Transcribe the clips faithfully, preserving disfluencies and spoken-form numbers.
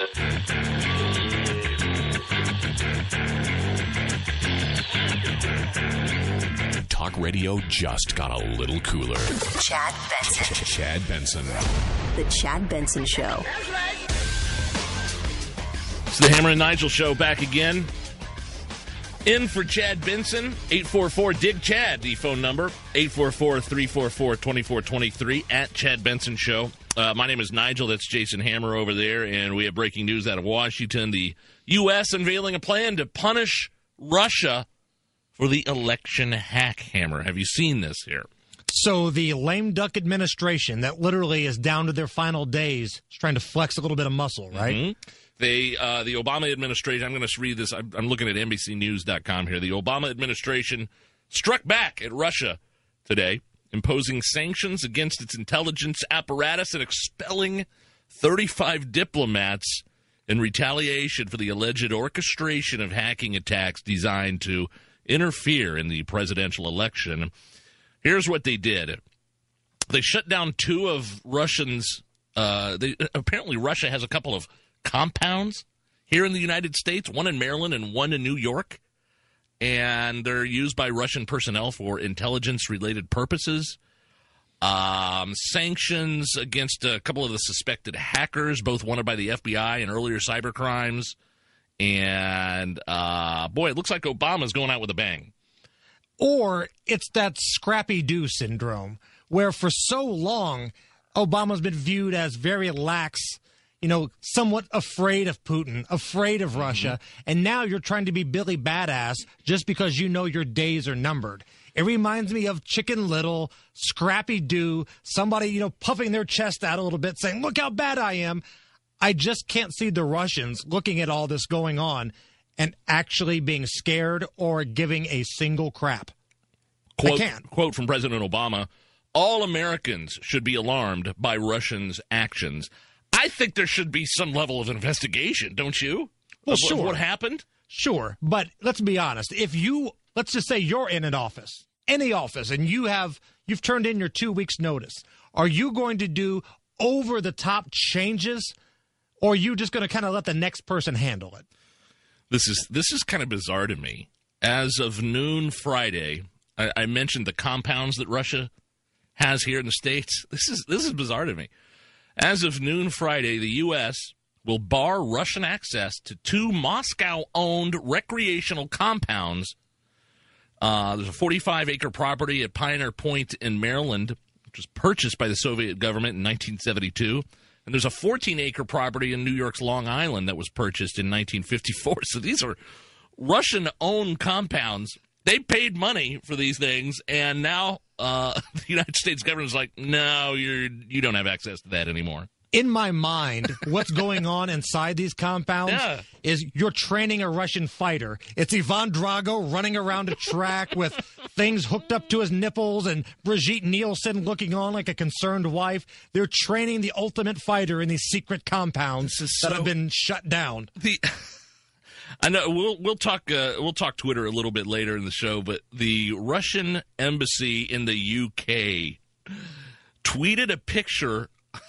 Talk radio just got a little cooler. Chad Benson. Chad Benson. The Chad Benson Show. It's the Hammer and Nigel Show back again. In for Chad Benson, eight four four, D I G Chad, the phone number, eight four four, three four four, two four two three, at Chad Benson Show. Uh, my name is Nigel, that's Jason Hammer over there, and we have breaking news out of Washington. The U S unveiling a plan to punish Russia for the election hack, Hammer. Have you seen this here? So the lame duck administration that literally is down to their final days is trying to flex a little bit of muscle, right? Mm-hmm. They, uh, the Obama administration, I'm going to read this. I'm, I'm looking at N B C News dot com here. The Obama administration struck back at Russia today, imposing sanctions against its intelligence apparatus and expelling thirty-five diplomats in retaliation for the alleged orchestration of hacking attacks designed to interfere in the presidential election. Here's what they did. They shut down two of Russians. Uh, they, apparently, Russia has a couple of compounds here in the United States, one in Maryland and one in New York. And they're used by Russian personnel for intelligence-related purposes. Um, sanctions against a couple of the suspected hackers, both wanted by the F B I in earlier cyber crimes. And, uh, boy, it looks like Obama's going out with a bang. Or it's that scrappy do syndrome, where for so long, Obama's been viewed as very lax, you know, somewhat afraid of Putin, afraid of Russia, mm-hmm. and now you're trying to be Billy Badass just because you know your days are numbered. It reminds me of Chicken Little, Scrappy Doo, somebody, you know, puffing their chest out a little bit, saying, look how bad I am. I just can't see the Russians looking at all this going on and actually being scared or giving a single crap. Quote, I can't. Quote from President Obama, all Americans should be alarmed by Russians' actions. I think there should be some level of investigation, don't you? Well, of, sure. Of what happened? Sure, but let's be honest. If you, let's just say you're in an office, any office, and you have, you've turned in your two weeks notice, are you going to do over-the-top changes, or are you just going to kind of let the next person handle it? This is this is kind of bizarre to me. As of noon Friday, I, I mentioned the compounds that Russia has here in the States. This is this is bizarre to me. As of noon Friday, the U S will bar Russian access to two Moscow-owned recreational compounds. Uh, there's a forty-five acre property at Pioneer Point in Maryland, which was purchased by the Soviet government in nineteen seventy-two. And there's a fourteen acre property in New York's Long Island that was purchased in nineteen fifty-four. So these are Russian-owned compounds. They paid money for these things, and now uh, the United States government is like, no, you're, you don't have access to that anymore. In my mind, what's going on inside these compounds Yeah. is you're training a Russian fighter. It's Ivan Drago running around a track with things hooked up to his nipples and Brigitte Nielsen looking on like a concerned wife. They're training the ultimate fighter in these secret compounds This is that so- have been shut down. The I know we'll we'll talk uh, we'll talk Twitter a little bit later in the show, but the Russian embassy in the U K tweeted a picture.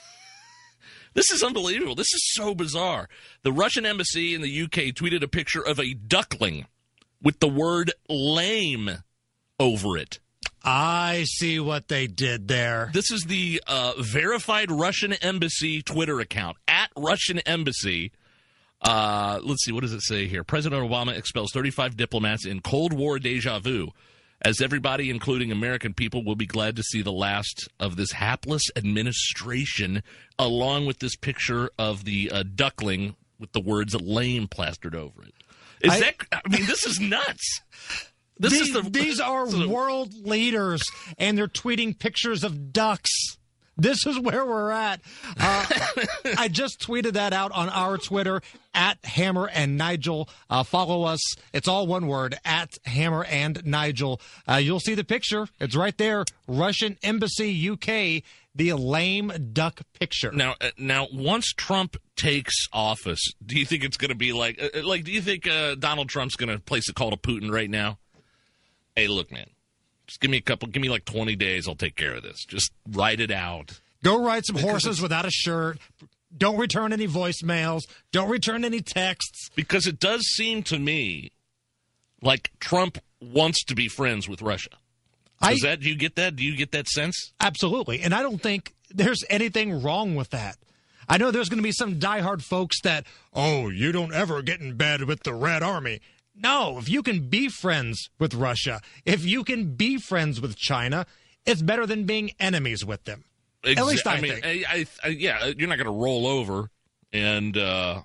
This is unbelievable. This is so bizarre. The Russian embassy in the U K tweeted a picture of a duckling with the word lame over it. I see what they did there. This is the uh, verified Russian embassy Twitter account, at Russian Embassy. Uh, let's see, what does it say here? President Obama expels thirty-five diplomats in Cold War deja vu, as everybody, including American people, will be glad to see the last of this hapless administration, along with this picture of the uh, duckling with the words lame plastered over it. Is I, that, I mean, this is nuts. This these, is the, these are this is world leaders, and they're tweeting pictures of ducks. This is where we're at. Uh, I just tweeted that out on our Twitter, at Hammer and Nigel. Uh, follow us. It's all one word, at Hammer and Nigel. Uh, you'll see the picture. It's right there. Russian Embassy, U K, the lame duck picture. Now, uh, now, once Trump takes office, do you think it's going to be like, uh, like, do you think uh, Donald Trump's going to place a call to Putin right now? Hey, look, man. Just give me a couple, give me like twenty days. I'll take care of this. Just write it out. Go ride some Because horses it's- without a shirt. Don't return any voicemails. Don't return any texts. Because it does seem to me like Trump wants to be friends with Russia. Does I, that, do you get that? Do you get that sense? Absolutely. And I don't think there's anything wrong with that. I know there's going to be some diehard folks that, oh, you don't ever get in bed with the Red Army. No, if you can be friends with Russia, if you can be friends with China, it's better than being enemies with them. Exa- At least I, I mean, think. I, I, I, yeah, you're not going to roll over and, uh,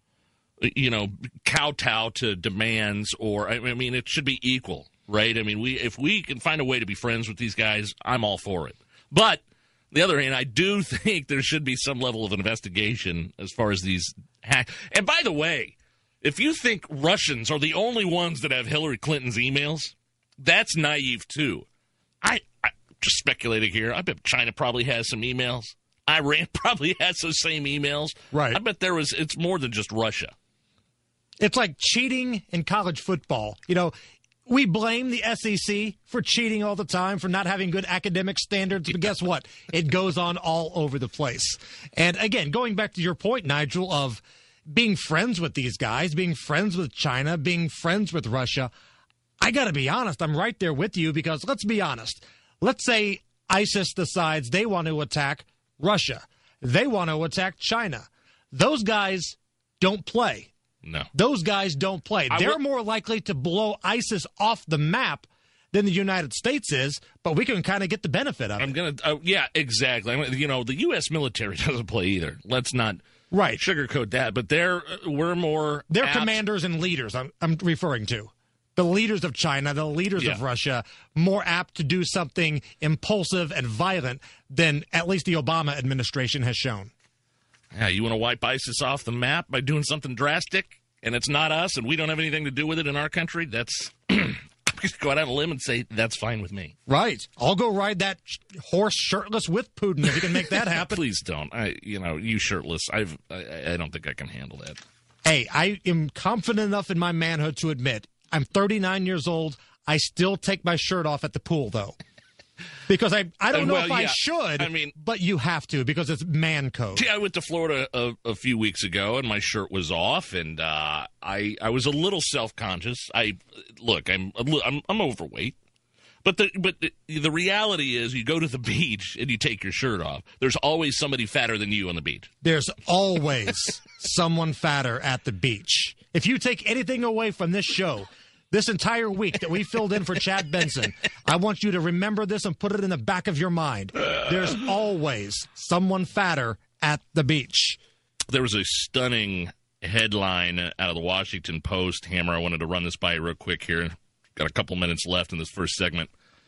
you know, kowtow to demands, or, I mean, it should be equal, right? I mean, we if we can find a way to be friends with these guys, I'm all for it. But, on the other hand, I do think there should be some level of investigation as far as these hacks. And by the way, if you think Russians are the only ones that have Hillary Clinton's emails, that's naive, too. I, I just speculating here. I bet China probably has some emails. Iran probably has those same emails. Right. I bet there was, it's more than just Russia. It's like cheating in college football. You know, we blame the S E C for cheating all the time, for not having good academic standards. But guess what? It goes on all over the place. And again, going back to your point, Nigel, of being friends with these guys, being friends with China, being friends with Russia, I got to be honest, I'm right there with you, because let's be honest. Let's say ISIS decides they want to attack Russia. They want to attack China. Those guys don't play. No. Those guys don't play. I They're will- more likely to blow ISIS off the map than the United States is, but we can kind of get the benefit of it. I'm going to, uh, yeah, exactly. I mean, you know, the U S military doesn't play either. Let's not Right. sugarcoat that. But they're, uh, we're more. They're apt- commanders and leaders I'm, I'm referring to. The leaders of China, the leaders of Yeah. Russia, more apt to do something impulsive and violent than at least the Obama administration has shown. Yeah, you want to wipe ISIS off the map by doing something drastic, and it's not us, and we don't have anything to do with it in our country? That's just go out on a limb and say that's fine with me. Right. I'll go ride that sh- horse shirtless with Putin if you can make that happen. Please don't. I, you know, you shirtless. I've. I, I don't think I can handle that. Hey, I am confident enough in my manhood to admit I'm thirty-nine years old. I still take my shirt off at the pool, though. Because I, I don't know Well, if I yeah. should, I mean- but you have to, because it's man code. See, I went to Florida a, a few weeks ago, and my shirt was off, and uh, I I was a little self conscious. I look, I'm a li- I'm, I'm overweight, but the but the, the reality is, you go to the beach and you take your shirt off. There's always somebody fatter than you on the beach. There's always someone fatter at the beach. If you take anything away from this show, this entire week that we filled in for Chad Benson, I want you to remember this and put it in the back of your mind. There's always someone fatter at the beach. There was a stunning headline out of the Washington Post, Hammer. I wanted to run this by you real quick here. Got a couple minutes left in this first segment.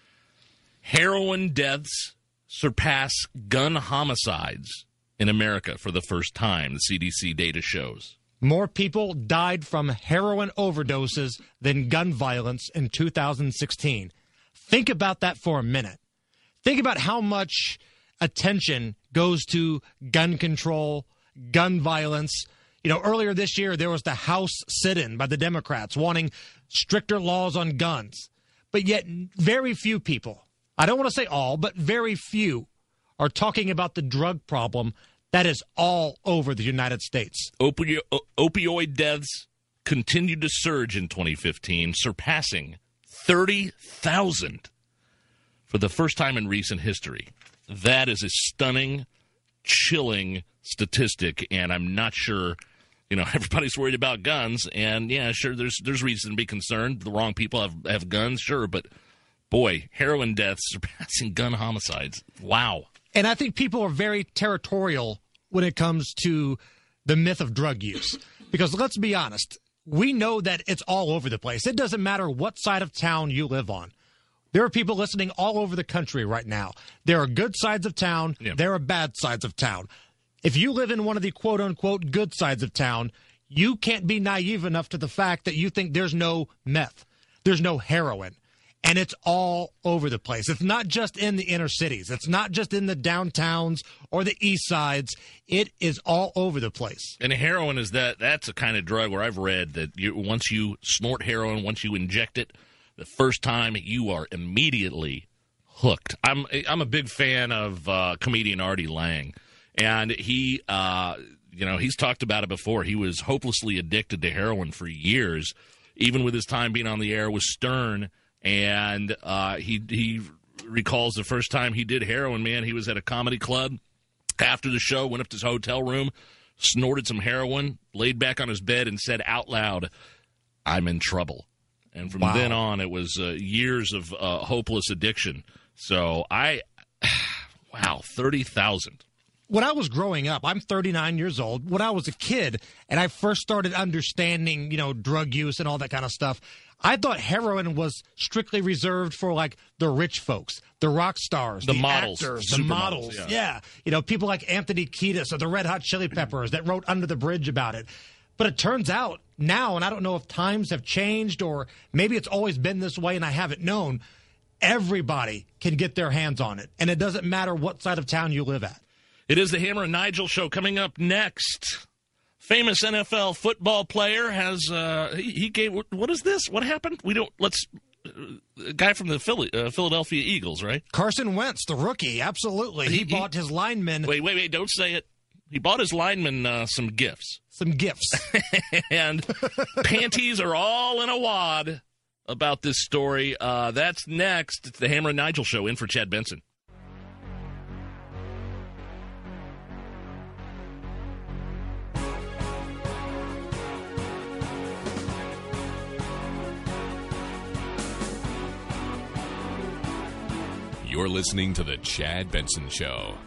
Heroin deaths surpass gun homicides in America for the first time, the C D C data shows. More people died from heroin overdoses than gun violence in two thousand sixteen. Think about that for a minute. Think about how much attention goes to gun control, gun violence. You know, earlier this year, there was the House sit-in by the Democrats wanting stricter laws on guns. But yet, very few people, I don't want to say all, but very few, are talking about the drug problem that is all over the United States. Opi- o- opioid deaths continued to surge in twenty fifteen, surpassing thirty thousand for the first time in recent history. That is a stunning, chilling statistic, and I'm not sure, you know, everybody's worried about guns, and yeah, sure, there's there's reason to be concerned. The wrong people have, have guns, sure, but boy, heroin deaths surpassing gun homicides. Wow. And I think people are very territorial when it comes to the myth of drug use. Because let's be honest, we know that it's all over the place. It doesn't matter what side of town you live on. There are people listening all over the country right now. There are good sides of town. Yeah. There are bad sides of town. If you live in one of the quote-unquote good sides of town, you can't be naive enough to the fact that you think there's no meth, there's no heroin. And it's all over the place. It's not just in the inner cities. It's not just in the downtowns or the east sides. It is all over the place. And heroin is that that's a kind of drug where I've read that you, once you snort heroin, once you inject it, the first time you are immediately hooked. I'm I'm a big fan of uh, comedian Artie Lang, And he, uh, you know, he's talked about it before. He was hopelessly addicted to heroin for years, even with his time being on the air with Stern. And uh, he he recalls the first time he did heroin, man, he was at a comedy club. After the show, went up to his hotel room, snorted some heroin, laid back on his bed, and said out loud, "I'm in trouble." And from wow. then on, it was uh, years of uh, hopeless addiction. So I, wow, thirty thousand. When I was growing up, I'm thirty-nine years old. When I was a kid and I first started understanding, you know, drug use and all that kind of stuff, I thought heroin was strictly reserved for, like, the rich folks, the rock stars, the, the models, actors, the the models. yeah. yeah. You know, people like Anthony Kiedis or the Red Hot Chili Peppers that wrote Under the Bridge about it. But it turns out now, and I don't know if times have changed or maybe it's always been this way and I haven't known, everybody can get their hands on it. And it doesn't matter what side of town you live at. It is the Hammer and Nigel show coming up next. Famous N F L football player has uh, he, he gave what is this? What happened? We don't let's uh, a guy from the Philly, uh, Philadelphia Eagles, right? Carson Wentz, the rookie, absolutely. He, he bought his linemen. Wait, wait, wait! Don't say it. He bought his linemen uh, some gifts. Some gifts. And panties are all in a wad about this story. Uh, that's next. It's the Hammer and Nigel show. In for Chad Benson. You're listening to The Chad Benson Show.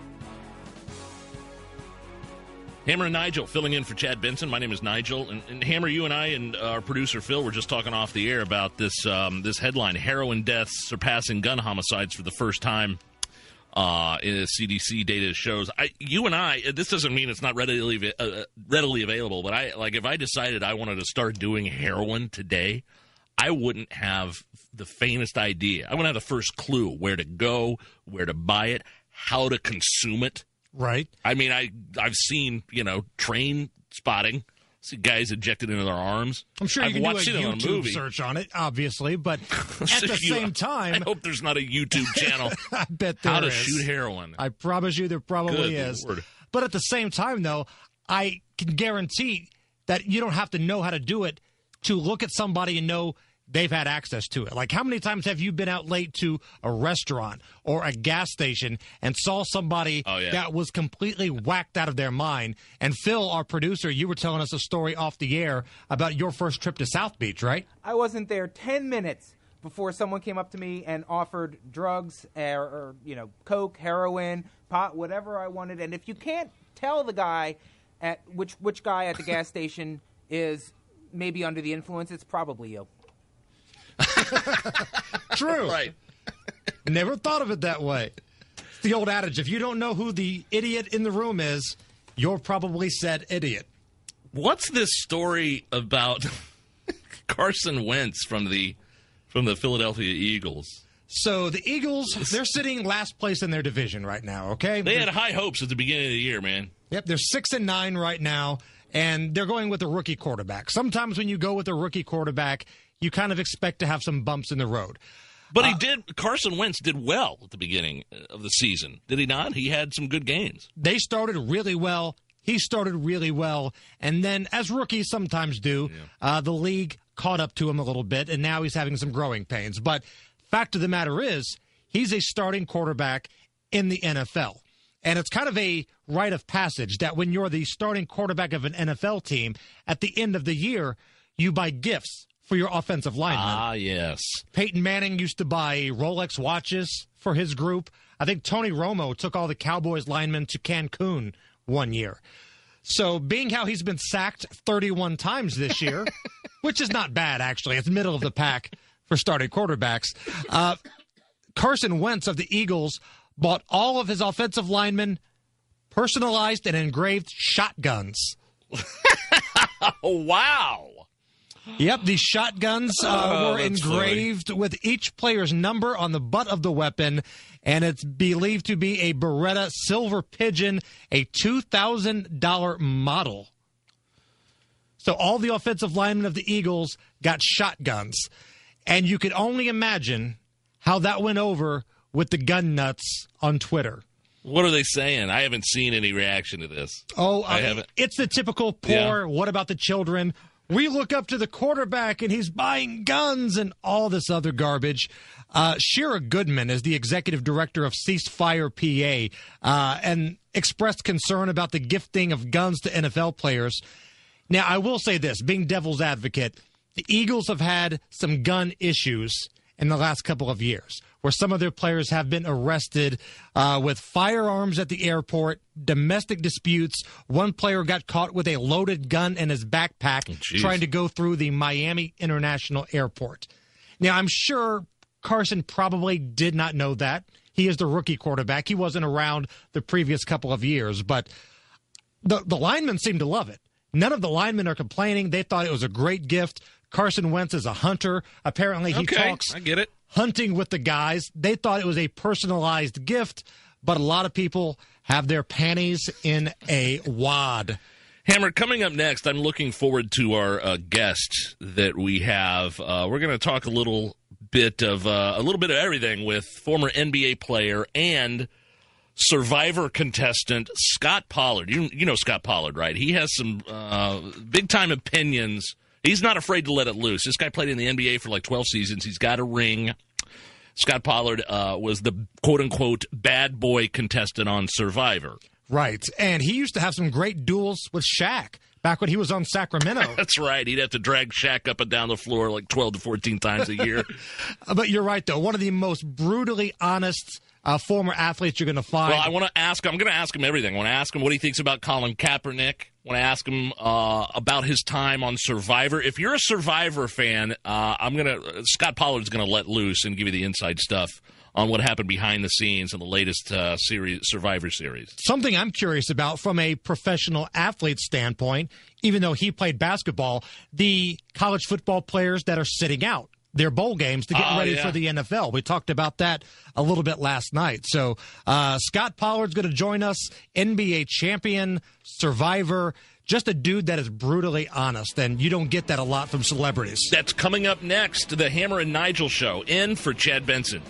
Hammer and Nigel filling in for Chad Benson. My name is Nigel. And, and Hammer, you and I and our producer Phil were just talking off the air about this um, this headline, heroin deaths surpassing gun homicides for the first time. Uh, in C D C data shows. I, you and I, this doesn't mean it's not readily uh, readily available, but I like if I decided I wanted to start doing heroin today, I wouldn't have the faintest idea. I wouldn't have the first clue where to go, where to buy it, how to consume it. Right. I mean, I, I've seen, you know, train spotting, see guys injected into their arms. I'm sure you I've can watched do a it on a YouTube movie. search on it, obviously, but at the You- same time, I hope there's not a YouTube channel. I bet there How to is. shoot heroin. I promise you there probably Good is. Lord. But at the same time, though, I can guarantee that you don't have to know how to do it to look at somebody and know they've had access to it. Like, how many times have you been out late to a restaurant or a gas station and saw somebody Oh, yeah. that was completely whacked out of their mind? And Phil, our producer, you were telling us a story off the air about your first trip to South Beach, right? I wasn't there ten minutes before someone came up to me and offered drugs or, or you know, coke, heroin, pot, whatever I wanted. And if you can't tell the guy at which which guy at the gas station is maybe under the influence, it's probably you. True. Right. Never thought of it that way. It's the old adage, if you don't know who the idiot in the room is, you're probably said idiot. What's this story about Carson Wentz from the from the Philadelphia Eagles? So the Eagles, they're sitting last place in their division right now, okay? They They're- had high hopes at the beginning of the year, man. Yep, they're six and nine right now, and they're going with a rookie quarterback. Sometimes when you go with a rookie quarterback, you kind of expect to have some bumps in the road. But he did. Carson Wentz did well at the beginning of the season, did he not? He had some good games. They started really well. He started really well. And then, as rookies sometimes do, uh, the league caught up to him a little bit, and now he's having some growing pains. But fact of the matter is, he's a starting quarterback in the N F L. And it's kind of a rite of passage that when you're the starting quarterback of an N F L team, at the end of the year, you buy gifts for your offensive linemen. Ah, yes. Peyton Manning used to buy Rolex watches for his group. I think Tony Romo took all the Cowboys linemen to Cancun one year. So being how he's been sacked thirty-one times this year, which is not bad, actually. It's middle of the pack for starting quarterbacks. Uh, Carson Wentz of the Eagles bought all of his offensive linemen personalized and engraved shotguns. Oh, wow. Yep, these shotguns uh, Oh, were that's engraved with each player's number on the butt of the weapon, and it's believed to be a Beretta Silver Pigeon, a two thousand dollars model. So all the offensive linemen of the Eagles got shotguns, and you could only imagine how that went over with the gun nuts on Twitter. What are they saying? I haven't seen any reaction to this. Oh, I uh, haven't. It's the typical poor, what about the children? We look up to the quarterback and he's buying guns and all this other garbage. Uh, Shira Goodman is the executive director of Ceasefire P A uh, and expressed concern about the gifting of guns to N F L players. Now, I will say this, being devil's advocate, the Eagles have had some gun issues in the last couple of years, where some of their players have been arrested uh, with firearms at the airport, domestic disputes. One player got caught with a loaded gun in his backpack oh, trying to go through the Miami International Airport. Now, I'm sure Carson probably did not know that. He is the rookie quarterback. He wasn't around the previous couple of years, but the, the linemen seem to love it. None of the linemen are complaining. They thought it was a great gift. Carson Wentz is a hunter. Apparently, he okay, talks I get it. hunting with the guys. They thought it was a personalized gift, but a lot of people have their panties in a wad. Hammer, coming up next, I'm looking forward to our uh, guest that we have. Uh, we're going to talk a little bit of uh, a little bit of everything with former N B A player and Survivor contestant Scott Pollard. You you know Scott Pollard, right? He has some uh, big time opinions. He's not afraid to let it loose. This guy played in the N B A for like twelve seasons. He's got a ring. Scott Pollard uh, was the quote-unquote bad boy contestant on Survivor. Right, and he used to have some great duels with Shaq back when he was on Sacramento. That's right. He'd have to drag Shaq up and down the floor like twelve to fourteen times a year. But you're right, though. One of the most brutally honest uh, former athletes you're going to find. Well, I want to ask him. I'm going to ask him everything. I want to ask him what he thinks about Colin Kaepernick. I want to ask him uh, about his time on Survivor. If you're a Survivor fan, uh, I'm gonna Scott Pollard's going to let loose and give you the inside stuff on what happened behind the scenes in the latest uh, series, Survivor series. Something I'm curious about from a professional athlete standpoint, even though he played basketball, the college football players that are sitting out their bowl games to get oh, ready yeah. for the N F L. We talked about that a little bit last night. So uh, Scott Pollard's going to join us, N B A champion, Survivor, just a dude that is brutally honest, and you don't get that a lot from celebrities. That's coming up next, the Hammer and Nigel Show. In for Chad Benson.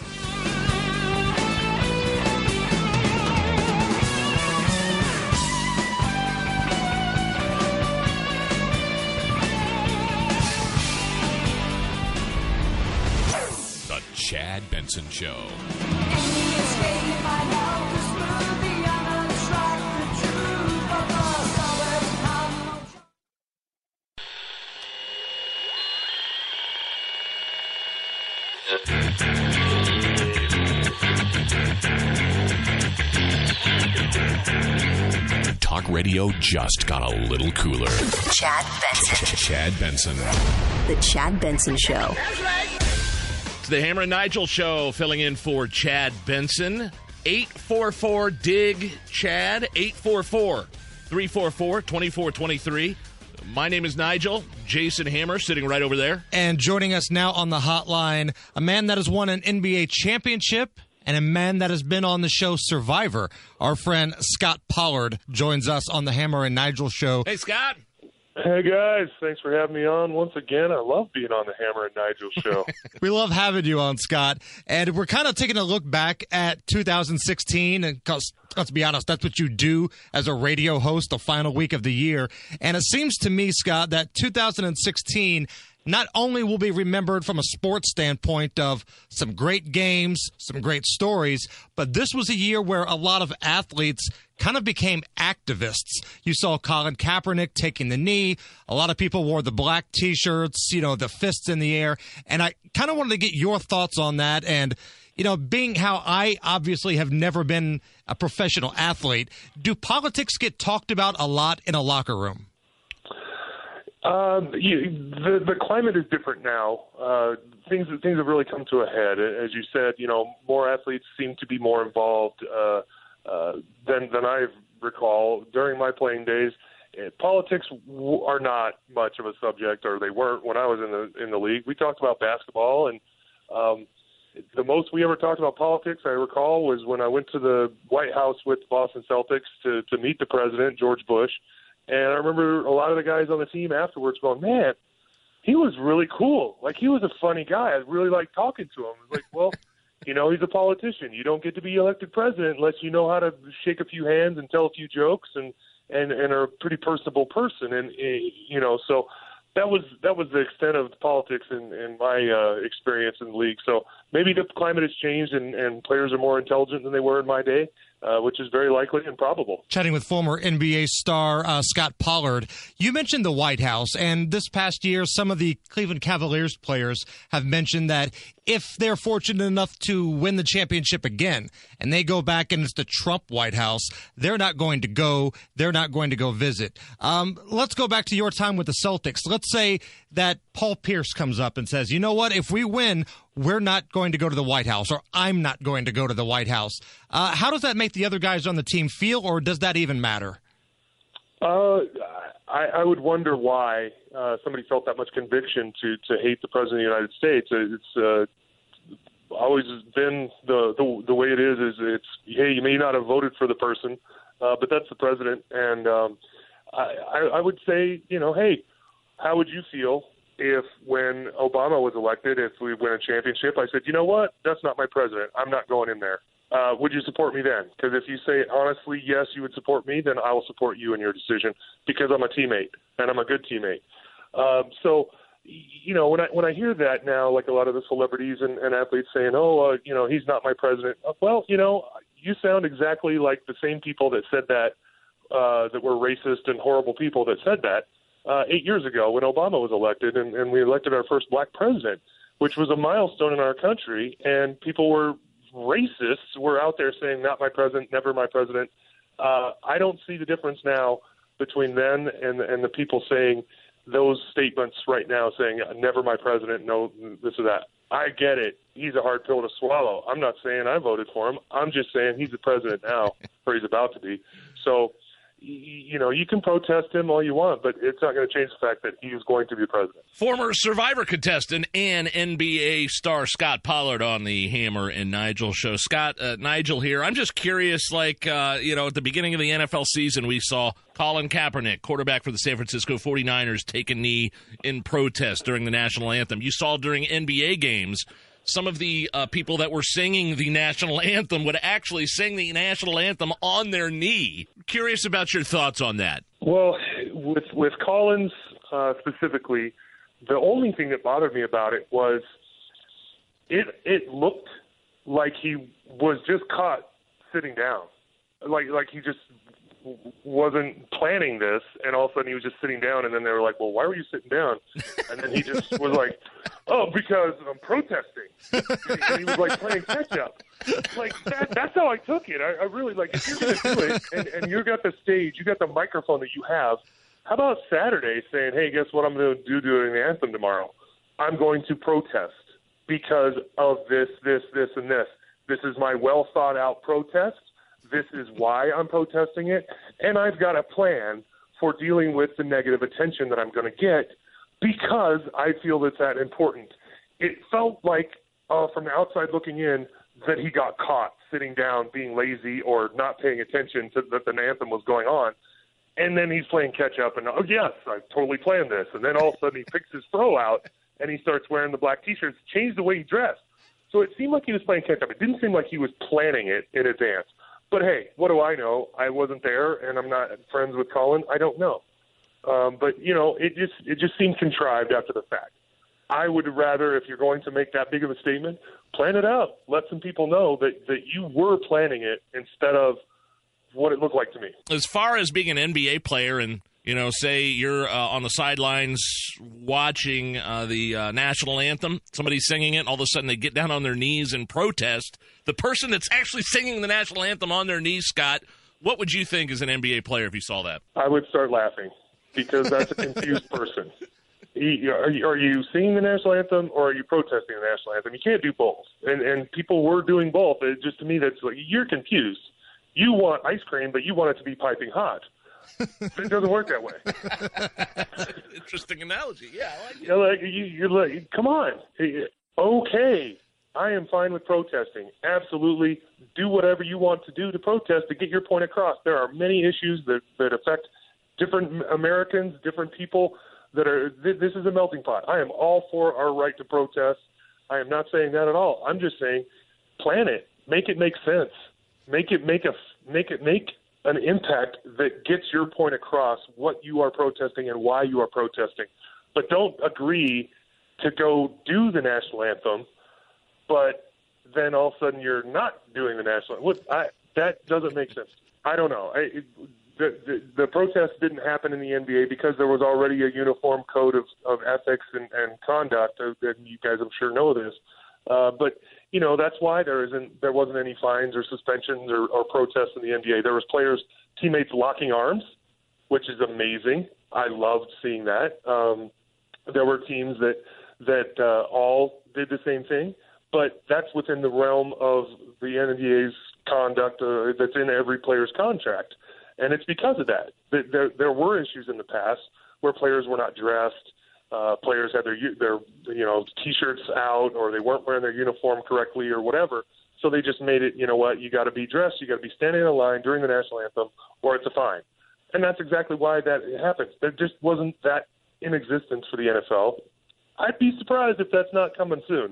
Chad Benson Show. Talk radio just got a little cooler. Chad Benson. Chad Benson. The Chad Benson Show. The Hammer and Nigel Show, filling in for Chad Benson. eight four four, D I G, Chad. eight four four, three four four, two four two three. My name is Nigel. Jason Hammer sitting right over there. And joining us now on the hotline, a man that has won an N B A championship and a man that has been on the show Survivor. Our friend Scott Pollard joins us on the Hammer and Nigel Show. Hey, Scott. Hey, guys. Thanks for having me on once again. I love being on the Hammer and Nigel Show. We love having you on, Scott. And we're kind of taking a look back at two thousand sixteen. And because, let's be honest, that's what you do as a radio host the final week of the year. And it seems to me, Scott, that two thousand sixteen not only will be remembered from a sports standpoint of some great games, some great stories, but this was a year where a lot of athletes kind of became activists. You saw Colin Kaepernick taking the knee. A lot of people wore the black T-shirts, you know, the fists in the air. And I kind of wanted to get your thoughts on that. And, you know, being how I obviously have never been a professional athlete, do politics get talked about a lot in a locker room? Um, you, the the climate is different now. Uh, things things have really come to a head. As you said, you know, more athletes seem to be more involved uh, uh, than than I recall during my playing days. Uh, politics w- are not much of a subject, or they weren't when I was in the in the league. We talked about basketball, and um, the most we ever talked about politics, I recall, was when I went to the White House with the Boston Celtics to to meet the president, George Bush. And I remember a lot of the guys on the team afterwards going, man, he was really cool. Like, he was a funny guy. I really liked talking to him. It was like, well, You know, he's a politician. You don't get to be elected president unless you know how to shake a few hands and tell a few jokes and, and, and are a pretty personable person. And, you know, so that was that was the extent of politics in, in my uh, experience in the league. So maybe the climate has changed and, and players are more intelligent than they were in my day, uh, which is very likely and probable. Chatting with former N B A star uh, Scott Pollard, you mentioned the White House, and this past year, some of the Cleveland Cavaliers players have mentioned that if they're fortunate enough to win the championship again, and they go back and it's the Trump White House, they're not going to go. They're not going to go visit. Um, let's go back to your time with the Celtics. Let's say that Paul Pierce comes up and says, you know what, if we win, we're not going to go to the White House, or I'm not going to go to the White House. Uh, how does that make the other guys on the team feel, or does that even matter? Uh, I, I would wonder why uh, somebody felt that much conviction to, to hate the President of the United States. It's uh, always been the, the the way it is. Is it's hey, you may not have voted for the person, uh, but that's the president. And um, I, I, I would say, you know, hey, how would you feel if when Obama was elected, if we win a championship, I said, you know what, that's not my president. I'm not going in there. Uh, would you support me then? Because if you say honestly, yes, you would support me, then I will support you in your decision because I'm a teammate and I'm a good teammate. Um, so, you know, when I when I hear that now, like a lot of the celebrities and, and athletes saying, oh, uh, you know, he's not my president. Well, you know, you sound exactly like the same people that said that, uh, that were racist and horrible people that said that uh, eight years ago when Obama was elected and, and we elected our first black president, which was a milestone in our country. And people were racists were out there saying, not my president, never my president. Uh, I don't see the difference now between then and, and the people saying those statements right now saying, never my president, no, this or that. I get it. He's a hard pill to swallow. I'm not saying I voted for him. I'm just saying he's the president now, or he's about to be. So, you know, you can protest him all you want, but it's not going to change the fact that he is going to be president. Former Survivor contestant and N B A star Scott Pollard on the Hammer and Nigel show. Scott, uh, Nigel here. I'm just curious, like, uh, you know, at the beginning of the N F L season, we saw Colin Kaepernick, quarterback for the San Francisco forty-niners, take a knee in protest during the national anthem. You saw during N B A games, some of the uh, people that were singing the national anthem would actually sing the national anthem on their knee. Curious about your thoughts on that. Well, with with Collins uh, specifically, the only thing that bothered me about it was it it looked like he was just caught sitting down, like like he just wasn't planning this, and all of a sudden he was just sitting down, and then they were like, well, why were you sitting down? And then he just was like, oh, because I'm protesting. And he was like playing catch up. Like that, that's how I took it. I, I really like, if you're going to do it and, and you got the stage, you got the microphone that you have, how about Saturday saying, hey, guess what I'm going to do during the anthem tomorrow? I'm going to protest because of this, this, this, and this. This is my well thought out protest. This is why I'm protesting it, and I've got a plan for dealing with the negative attention that I'm going to get because I feel that's that important. It felt like, uh, from the outside looking in, that he got caught sitting down, being lazy, or not paying attention to that the anthem was going on, and then he's playing catch up, and, oh, yes, I totally planned this, and then all of a sudden he picks his throw out, and he starts wearing the black T-shirts, changed the way he dressed. So it seemed like he was playing catch up. It didn't seem like he was planning it in advance. But, hey, what do I know? I wasn't there, and I'm not friends with Colin. I don't know. Um, but, you know, it just it just seemed contrived after the fact. I would rather, if you're going to make that big of a statement, plan it out. Let some people know that, that you were planning it instead of what it looked like to me. As far as being an N B A player and, you know, say you're uh, on the sidelines watching uh, the uh, national anthem, somebody's singing it, and all of a sudden they get down on their knees and protest. The person that's actually singing the national anthem on their knees, Scott, what would you think as an N B A player if you saw that? I would start laughing because that's a confused person. Are you, are you singing the national anthem or are you protesting the national anthem? You can't do both. And and people were doing both. It, just to me, that's like, you're confused. You want ice cream, but you want it to be piping hot. It doesn't work that way. Interesting analogy. Yeah, I like it. You know, like, you, you're like, come on. Okay, I am fine with protesting. Absolutely. Do whatever you want to do to protest to get your point across. There are many issues that, that affect different Americans, different people that are – this is a melting pot. I am all for our right to protest. I am not saying that at all. I'm just saying plan it, make it make sense, make it make a make it make an impact that gets your point across, what you are protesting and why you are protesting. But don't agree to go do the national anthem, but then all of a sudden you're not doing the national anthem. What, I, that doesn't make sense. I don't know. I, it, the, the, the protest didn't happen in the N B A because there was already a uniform code of, of ethics and, and conduct, and you guys I'm sure know this. Uh, but, you know, that's why there isn't there wasn't any fines or suspensions or, or protests in the N B A. There was players, teammates locking arms, which is amazing. I loved seeing that. Um, there were teams that that uh, all did the same thing, but that's within the realm of the N B A's conduct uh, that's in every player's contract. And it's because of that. There, there were issues in the past where players were not dressed, uh, players had their their you know T-shirts out, or they weren't wearing their uniform correctly, or whatever. So they just made it, you know what, you got to be dressed, you got to be standing in a line during the national anthem, or it's a fine. And that's exactly why that happens. There just wasn't that in existence for the N F L. I'd be surprised if that's not coming soon.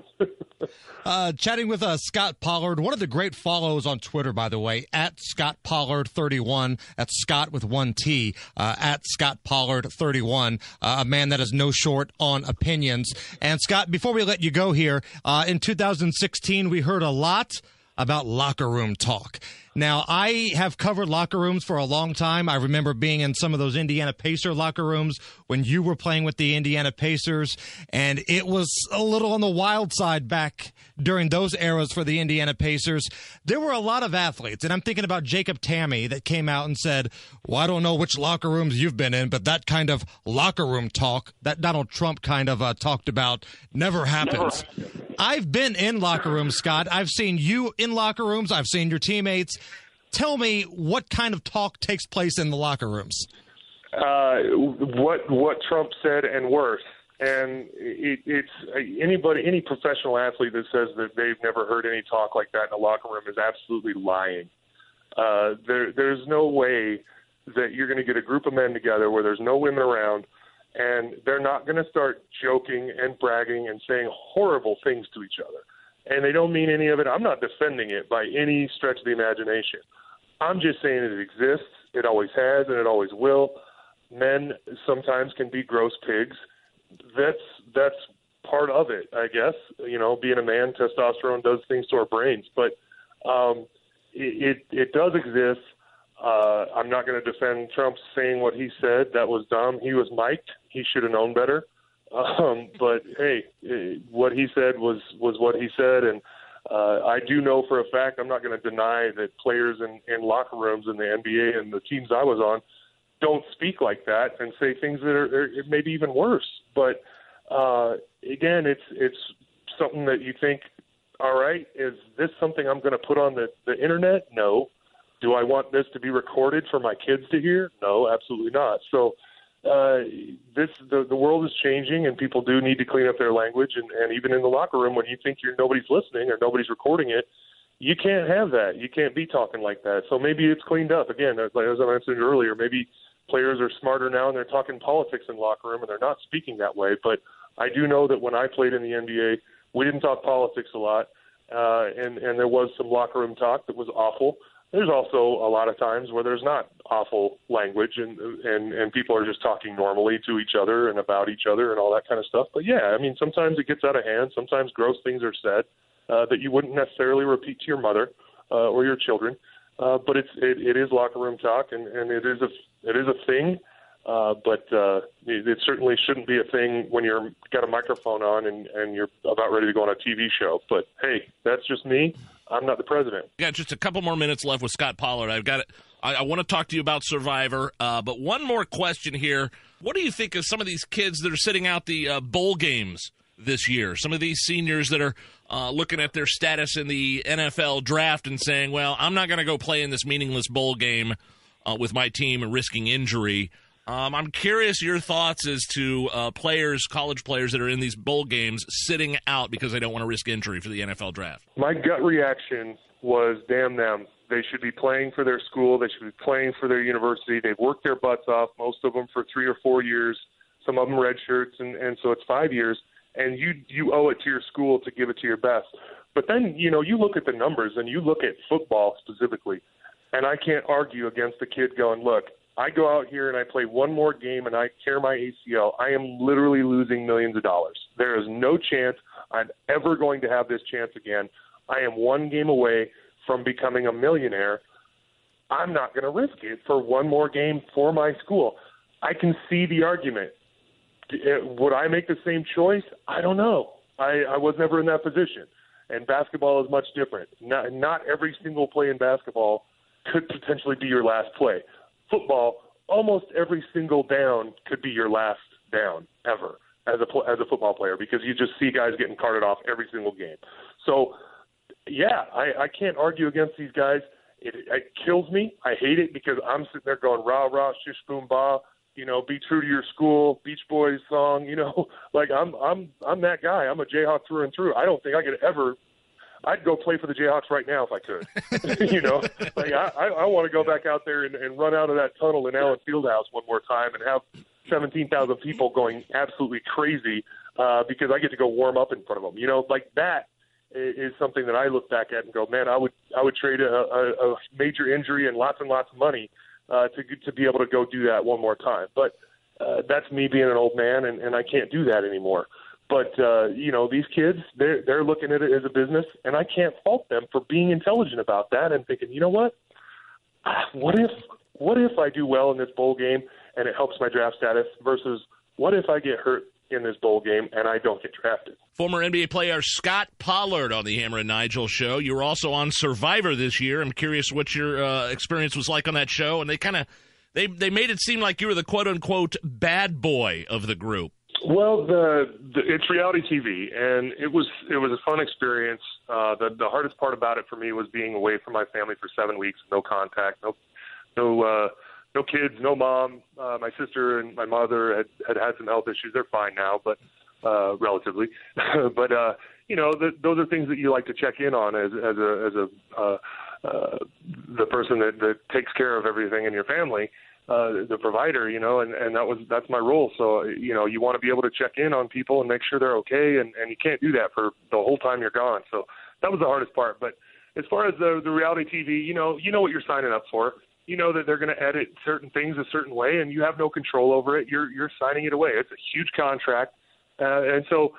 uh, chatting with uh, Scott Pollard, one of the great follows on Twitter, by the way, at Scott Pollard thirty-one. That's Scott with one T, uh, at Scott Pollard thirty-one, uh, a man that is no short on opinions. And, Scott, before we let you go here, uh, in two thousand sixteen, we heard a lot about locker room talk. Now, I have covered locker rooms for a long time. I remember being in some of those Indiana Pacer locker rooms when you were playing with the Indiana Pacers, and it was a little on the wild side back during those eras for the Indiana Pacers. There were a lot of athletes, and I'm thinking about Jacob Tamme that came out and said, well, I don't know which locker rooms you've been in, but that kind of locker room talk that Donald Trump kind of uh, talked about never happens. Never. I've been in locker rooms, Scott. I've seen you in locker rooms. I've seen your teammates. Tell me what kind of talk takes place in the locker rooms. Uh, what what Trump said and worse. And it, it's anybody, any professional athlete that says that they've never heard any talk like that in a locker room is absolutely lying. Uh, there, there's no way that you're going to get a group of men together where there's no women around, and they're not going to start joking and bragging and saying horrible things to each other. And they don't mean any of it. I'm not defending it by any stretch of the imagination. I'm just saying it exists. It always has, and it always will. Men sometimes can be gross pigs. That's that's part of it, I guess. You know, being a man, testosterone does things to our brains. But um, it, it it does exist. Uh, I'm not going to defend Trump saying what he said. That was dumb. He was mic'd. He should have known better. Um, but hey, what he said was, was what he said. And uh, I do know for a fact, I'm not going to deny that players in, in locker rooms in the N B A and the teams I was on don't speak like that and say things that are, are maybe even worse. But uh, again, it's, it's something that you think, all right, is this something I'm going to put on the, the internet? No. Do I want this to be recorded for my kids to hear? No, absolutely not. So, Uh, this the, the world is changing, and people do need to clean up their language. And, and even in the locker room, when you think you're nobody's listening or nobody's recording it, you can't have that. You can't be talking like that. So maybe it's cleaned up. Again, as, as I mentioned earlier, maybe players are smarter now and they're talking politics in the locker room and they're not speaking that way. But I do know that when I played in the N B A, we didn't talk politics a lot, uh, and, and there was some locker room talk that was awful. There's also a lot of times where there's not awful language and, and, and people are just talking normally to each other and about each other and all that kind of stuff. But, yeah, I mean, sometimes it gets out of hand. Sometimes gross things are said uh, that you wouldn't necessarily repeat to your mother uh, or your children. Uh, but it's it, it is locker room talk, and, and it is a it is a thing. Uh, but uh, it, it certainly shouldn't be a thing when you're got a microphone on and, and you're about ready to go on a T V show. But, hey, that's just me. I'm not the president. Got just a couple more minutes left with Scott Pollard. I've got it. I, I want to talk to you about Survivor, uh, but one more question here. What do you think of some of these kids that are sitting out the uh, bowl games this year? Some of these seniors that are uh, looking at their status in the N F L draft and saying, well, I'm not going to go play in this meaningless bowl game uh, with my team and risking injury. Um, I'm curious your thoughts as to uh, players, college players that are in these bowl games sitting out because they don't want to risk injury for the N F L draft. My gut reaction was, damn them. They should be playing for their school. They should be playing for their university. They've worked their butts off, most of them for three or four years, some of them red shirts, and, and so it's five years. And you you owe it to your school to give it to your best. But then, you know, you look at the numbers and you look at football specifically, and I can't argue against the kid going, look, I go out here and I play one more game and I tear my A C L. I am literally losing millions of dollars. There is no chance I'm ever going to have this chance again. I am one game away from becoming a millionaire. I'm not going to risk it for one more game for my school. I can see the argument. Would I make the same choice? I don't know. I, I was never in that position. And basketball is much different. Not, not every single play in basketball could potentially be your last play. Football, almost every single down could be your last down ever as a as a football player, because you just see guys getting carted off every single game. So, yeah, I, I can't argue against these guys. It, it kills me. I hate it because I'm sitting there going, rah, rah, shish, boom, bah, you know, be true to your school, Beach Boys song, you know. Like, I'm I'm I'm that guy. I'm a Jayhawk through and through. I don't think I could ever – I'd go play for the Jayhawks right now if I could. You know, like I, I, I want to go back out there and, and run out of that tunnel in Allen Fieldhouse one more time and have seventeen thousand people going absolutely crazy uh, because I get to go warm up in front of them. You know, like that is something that I look back at and go, man, I would I would trade a, a, a major injury and lots and lots of money uh, to to be able to go do that one more time. But uh, that's me being an old man, and, and I can't do that anymore. But, uh, you know, these kids, they're, they're looking at it as a business, and I can't fault them for being intelligent about that and thinking, you know what, what if what if I do well in this bowl game and it helps my draft status versus what if I get hurt in this bowl game and I don't get drafted? Former N B A player Scott Pollard on the Hammer and Nigel show. You were also on Survivor this year. I'm curious what your uh, experience was like on that show, and they kind of they, they made it seem like you were the quote-unquote bad boy of the group. Well, the, the it's reality T V, and it was it was a fun experience. Uh, the the hardest part about it for me was being away from my family for seven weeks, no contact, no no uh, no kids, no mom. Uh, my sister and my mother had, had had some health issues. They're fine now, but uh, relatively. but uh, you know, the, those are things that you like to check in on as as a as a uh, uh, the person that, that takes care of everything in your family. Uh, the provider, you know, and, and that was that's my role. So, you know, you want to be able to check in on people and make sure they're okay, and, and you can't do that for the whole time you're gone. So that was the hardest part. But as far as the, the reality T V, you know, you know what you're signing up for. You know that they're going to edit certain things a certain way, and you have no control over it. You're you're signing it away. It's a huge contract, uh, and so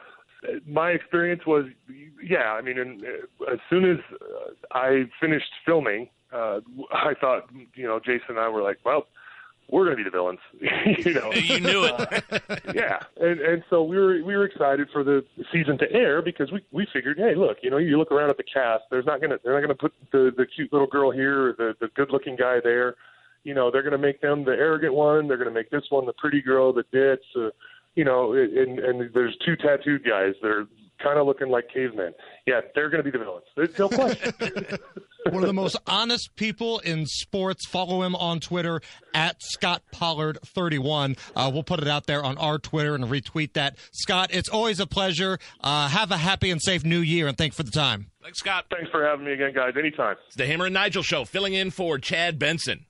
my experience was, yeah, I mean, and, uh, as soon as uh, I finished filming, uh, I thought, you know, Jason and I were like, well, we're going to be the villains, you know. You knew it. uh, yeah, and and so we were we were excited for the season to air because we, we figured, hey, look, you know, you look around at the cast, there's not going to they're not going to put the, the cute little girl here, or the the good looking guy there, you know, they're going to make them the arrogant one, they're going to make this one the pretty girl that did, uh, you know, and and there's two tattooed guys that are kind of looking like cavemen. Yeah, they're going to be the villains. There's no question. One of the most honest people in sports. Follow him on Twitter at Scott Pollard thirty-one. Uh, we'll put it out there on our Twitter and retweet that. Scott, it's always a pleasure. Uh, have a happy and safe new year, and thanks for the time. Thanks, Scott. Thanks for having me again, guys. Anytime. It's the Hammer and Nigel show, filling in for Chad Benson.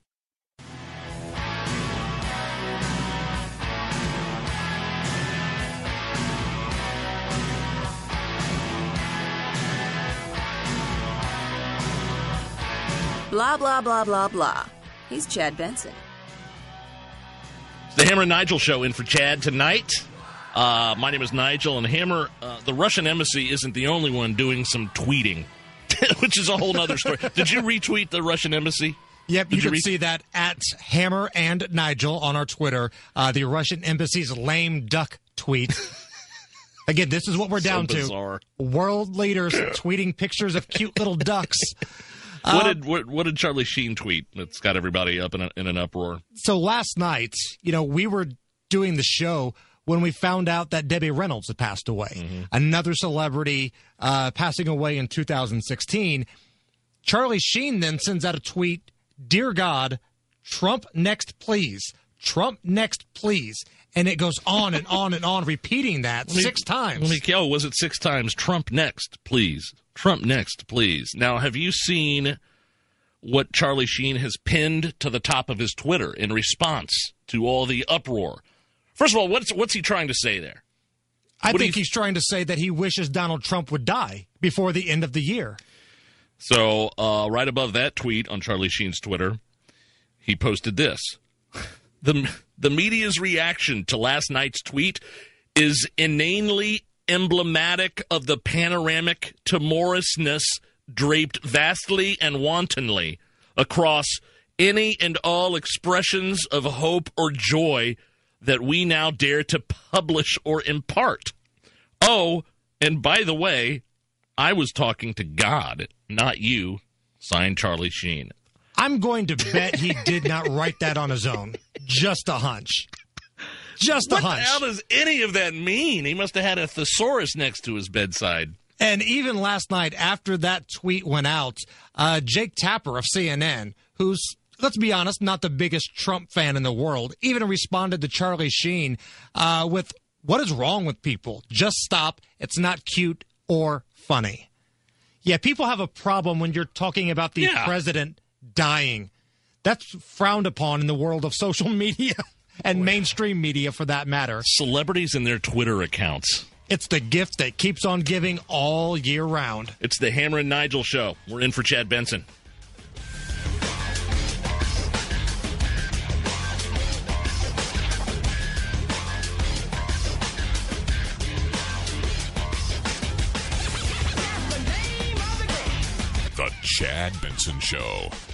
Blah, blah, blah, blah, blah. He's Chad Benson. It's the Hammer and Nigel show in for Chad tonight. Uh, my name is Nigel, and Hammer, uh, the Russian embassy isn't the only one doing some tweeting, which is a whole other story. Did you retweet the Russian embassy? Yep, Did you, you can re- see that at Hammer and Nigel on our Twitter. Uh, the Russian embassy's lame duck tweet. Again, this is what we're down So bizarre. to. World leaders tweeting pictures of cute little ducks. What Uh, did what, what did Charlie Sheen tweet that's got everybody up in, a, in an uproar? So last night, you know, we were doing the show when we found out that Debbie Reynolds had passed away. Mm-hmm. Another celebrity uh, passing away in two thousand sixteen. Charlie Sheen then sends out a tweet, "Dear God, Trump next, please. Trump next, please." And it goes on and on and on, repeating that Let me- six times. Let me, oh, was it six times? Trump next, please. Trump next, please. Now, have you seen what Charlie Sheen has pinned to the top of his Twitter in response to all the uproar? First of all, what's what's he trying to say there? I What do think you- he's trying to say that he wishes Donald Trump would die before the end of the year. So, uh, right above that tweet on Charlie Sheen's Twitter, he posted this. The, the media's reaction to last night's tweet is inanely emblematic of the panoramic timorousness draped vastly and wantonly across any and all expressions of hope or joy that we now dare to publish or impart. Oh, and by the way, I was talking to God, not you. Signed, Charlie Sheen. I'm going to bet he did not write that on his own. Just a hunch. Just a What the hunch. hell does any of that mean? He must have had a thesaurus next to his bedside. And even last night, after that tweet went out, uh, Jake Tapper of C N N, who's, let's be honest, not the biggest Trump fan in the world, even responded to Charlie Sheen uh, with, "What is wrong with people? Just stop. It's not cute or funny." Yeah, people have a problem when you're talking about the Yeah. president dying. That's frowned upon in the world of social media and mainstream media, for that matter. Celebrities and their Twitter accounts. It's the gift that keeps on giving all year round. It's the Hammer and Nigel Show. We're in for Chad Benson. The Chad Benson Show.